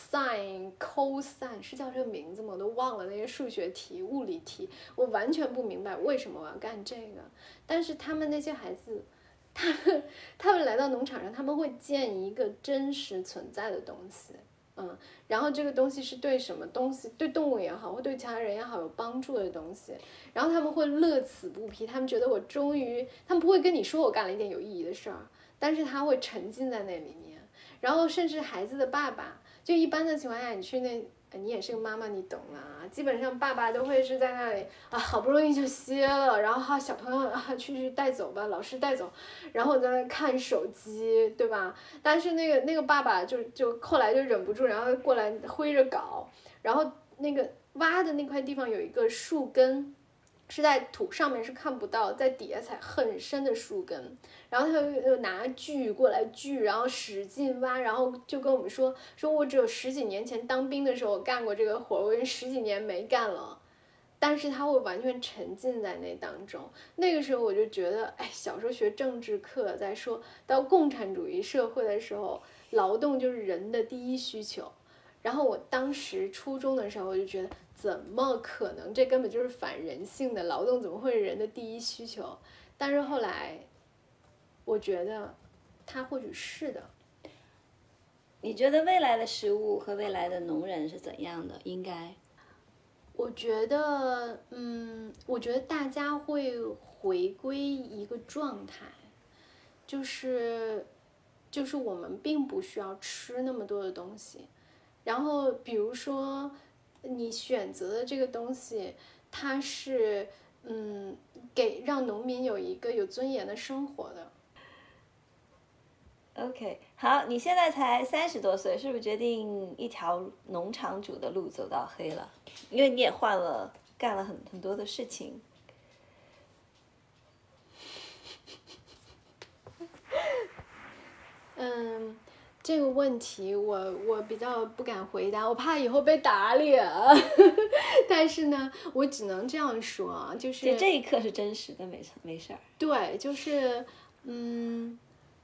sin、cosine 是叫这个名字吗？我都忘了那些数学题、物理题，我完全不明白为什么我要干这个。但是他们那些孩子，他们他们来到农场上，他们会建一个真实存在的东西。嗯，然后这个东西是对什么东西，对动物也好，或对其他人也好有帮助的东西，然后他们会乐此不疲，他们觉得我终于，他们不会跟你说我干了一件有意义的事儿，但是他会沉浸在那里面，然后甚至孩子的爸爸，就一般的情况下，你去那。你也是个妈妈，你懂啦。基本上爸爸都会是在那里啊，好不容易就歇了，然后哈小朋友啊去去带走吧，老师带走，然后在那看手机，对吧？但是那个那个爸爸就就后来就忍不住，然后过来挥着镐，然后那个挖的那块地方有一个树根。是在土上面是看不到，在底下才很深的树根，然后他又拿锯过来锯，然后使劲挖，然后就跟我们说，说我只有十几年前当兵的时候我干过这个活，我已经十几年没干了，但是他会完全沉浸在那当中。那个时候我就觉得，哎，小时候学政治课在说到共产主义社会的时候，劳动就是人的第一需求。然后我当时初中的时候我就觉得怎么可能，这根本就是反人性的，劳动怎么会是人的第一需求？但是后来我觉得它或许是的。 你觉得未来的食物和未来的农人是怎样的？应该我觉得嗯我觉得大家会回归一个状态，就是就是我们并不需要吃那么多的东西，然后比如说你选择的这个东西，它是嗯给让农民有一个有尊严的生活的。 OK， 好，你现在才三十多岁，是不是决定一条农场主的路走到黑了？因为你也换了，干了很很多的事情。 嗯，这个问题我我比较不敢回答，我怕以后被打脸。但是呢，我只能这样说啊，就是这一刻是真实的，没没事儿。 对，就是嗯，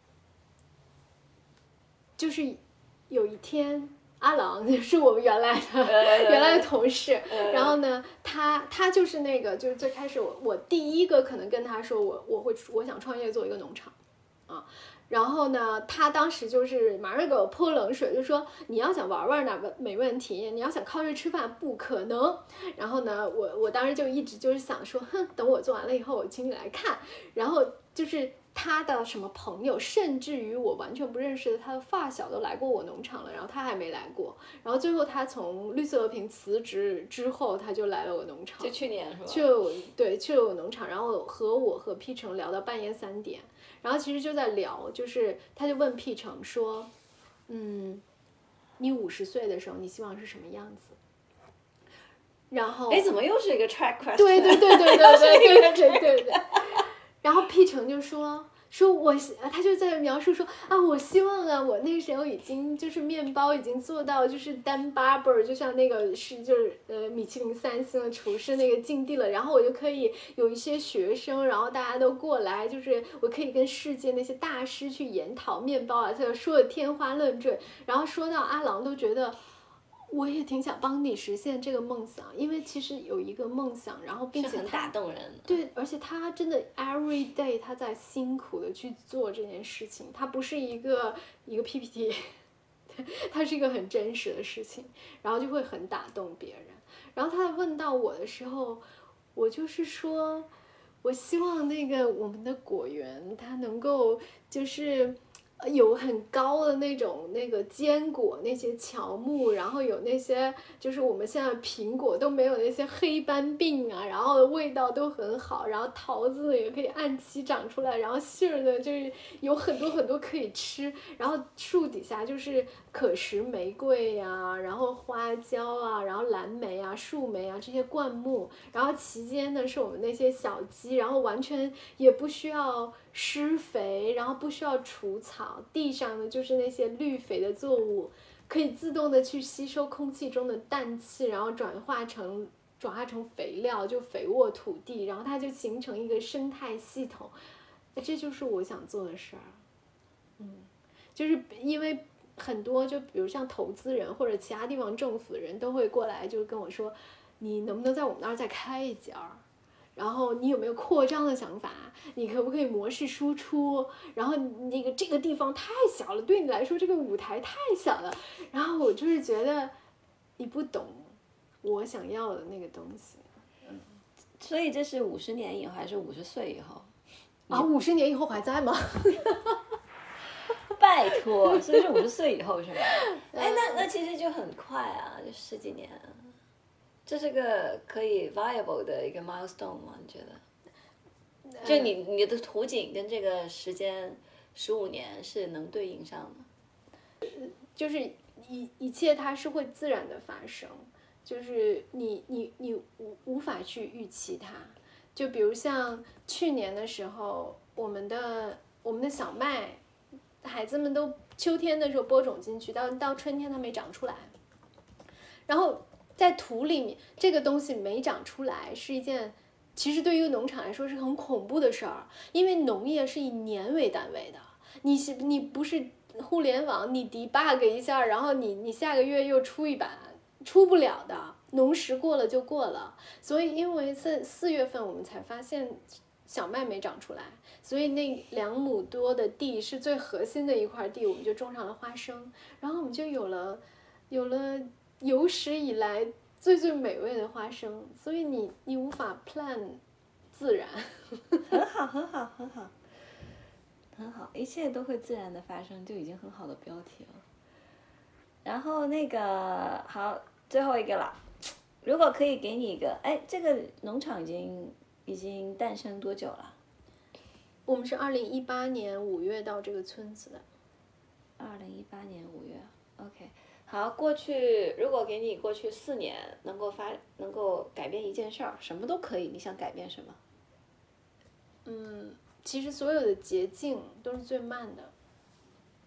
就是有一天。阿郎是我们原来的原来的同事，然后呢，他他就是那个，就是最开始我我第一个可能跟他说我我会我想创业做一个农场，啊，然后呢，他当时就是马上给我泼冷水，就说你要想玩玩那没问题，你要想靠这吃饭不可能。然后呢，我我当时就一直就是想说，哼，等我做完了以后，我请你来看。然后就是他的什么朋友，甚至于我完全不认识的他的发小都来过我农场了，然后他还没来过。然后最后他从绿色和平辞职之后，他就来了我农场， 就去年是吧？ 就对，去了我农场，然后和我和 P 城聊到半夜三点，然后其实就在聊，就是他就问 P 城说，嗯，你五十岁的时候你希望是什么样子？然后哎，怎么又是一个 track question？ 对对对对对对对对对对。然后 P 城就说说我他就在描述说啊，我希望啊，我那时候已经就是面包已经做到就是 Dan Barber， 就像那个是就是呃米其林三星的厨师那个境地了，然后我就可以有一些学生，然后大家都过来，就是我可以跟世界那些大师去研讨面包啊，他就说的天花乱坠，然后说到阿郎都觉得。我也挺想帮你实现这个梦想，因为其实有一个梦想，然后并且很打动人。 对，而且他真的 every day 他在辛苦的去做这件事情，他不是一个一个 P P T， 它是一个很真实的事情，然后就会很打动别人。然后他问到我的时候，我就是说，我希望那个我们的果园它能够就是。有很高的那种那个坚果，那些乔木，然后有那些就是我们现在苹果都没有那些黑斑病啊，然后味道都很好，然后桃子也可以按期长出来，然后杏儿呢就是有很多很多可以吃，然后树底下就是可食玫瑰啊，然后花椒啊，然后蓝莓啊、树莓啊这些灌木，然后其间呢是我们那些小鸡，然后完全也不需要施肥，然后不需要除草。地上的就是那些绿肥的作物，可以自动的去吸收空气中的氮气，然后转化成转化成肥料，就肥沃土地，然后它就形成一个生态系统。这就是我想做的事儿。嗯，就是因为很多就比如像投资人或者其他地方政府的人都会过来，就跟我说，你能不能在我们那儿再开一家？然后你有没有扩张的想法？你可不可以模式输出？然后那个这个地方太小了，对你来说这个舞台太小了。然后我就是觉得你不懂我想要的那个东西。 嗯，所以这是五十年以后还是五十岁以后？ 啊，五十年以后还在吗？ 拜托，所以是五十岁以后是吧？哎，那那其实就很快啊，就十几年。这是个可以 viable 的一个 milestone 吗？你觉得？就你你的图景跟这个时间十五年是能对应上的？ 就是一一切它是会自然的发生，就是你你你无无法去预期它。就比如像去年的时候，我们的我们的小麦，孩子们都秋天的时候播种进去，到到春天它没长出来，然后。在土里面，这个东西没长出来是一件，其实对于一个农场来说是很恐怖的事儿，因为农业是以年为单位的，你是你不是互联网，你 debug 一下，然后你你下个月又出一版，出不了的，农时过了就过了。所以因为四四月份我们才发现小麦没长出来，所以那两亩多的地是最核心的一块地，我们就种上了花生，然后我们就有了有了。有史以来最最美味的花生，所以你你无法 plan 自然。 很好，很好，很好，很好，一切都会自然的发生，就已经很好的标题了。然后那个好，最后一个了，如果可以给你一个，哎，这个农场已经已经诞生多久了？ 我们是二零一八年五月到这个村子的。 二零一八年五月 ，OK。好，过去如果给你过去四年能够发能够改变一件事儿，什么都可以，你想改变什么？ 嗯，其实所有的捷径都是最慢的。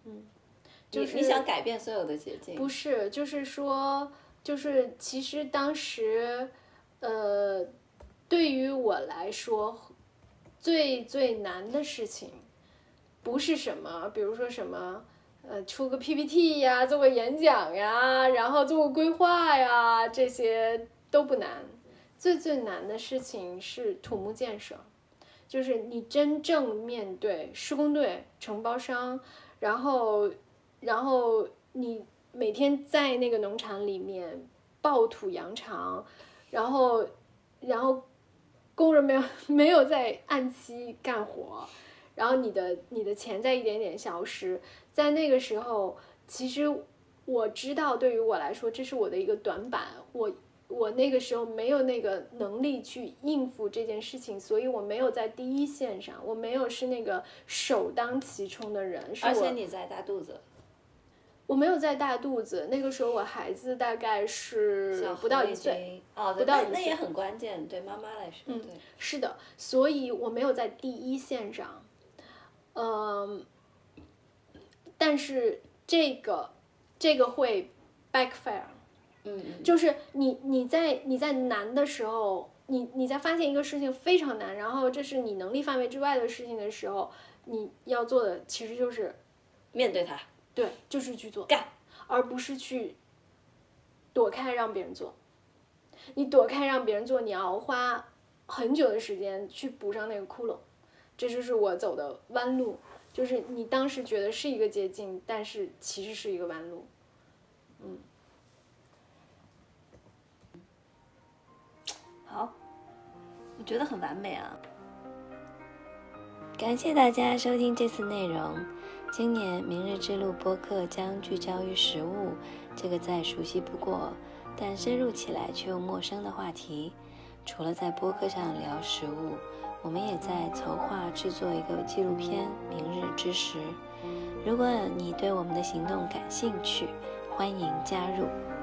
嗯，就是你你想改变所有的捷径？ 不是，就是说，就是其实当时，呃，对于我来说，最最难的事情，不是什么，比如说什么。呃，出个 P P T 呀，做个演讲呀，然后做个规划呀，这些都不难。最最难的事情是土木建设，就是你真正面对施工队、承包商，然后，然后你每天在那个农场里面抱土扬长，然后，然后工人没有没有在按期干活。然后你的你的钱在一点点消失，在那个时候，其实我知道对于我来说这是我的一个短板，我我那个时候没有那个能力去应付这件事情，所以我没有在第一线上，我没有是那个首当其冲的人。是我而且你在大肚子。 我没有在大肚子，那个时候我孩子大概是不到一岁， 哦， 不到一岁， 那也很关键，对妈妈来说， 嗯， 对， 是的，所以我没有在第一线上。嗯，但是这个这个会 backfire， 嗯嗯， 就是你你在你在难的时候，你你在发现一个事情非常难，然后这是你能力范围之外的事情的时候，你要做的其实就是面对它， 对，就是去做干， 而不是去躲开让别人做。你躲开让别人做，你要花很久的时间去补上那个窟窿。这就是我走的弯路，就是你当时觉得是一个捷径，但是其实是一个弯路。嗯， 好，我觉得很完美啊。感谢大家收听这次内容。今年明日之路播客将聚焦于食物这个再熟悉不过，但深入起来却又陌生的话题。除了在播客上聊食物，我们也在筹划制作一个纪录片《明日之食》。如果你对我们的行动感兴趣，欢迎加入。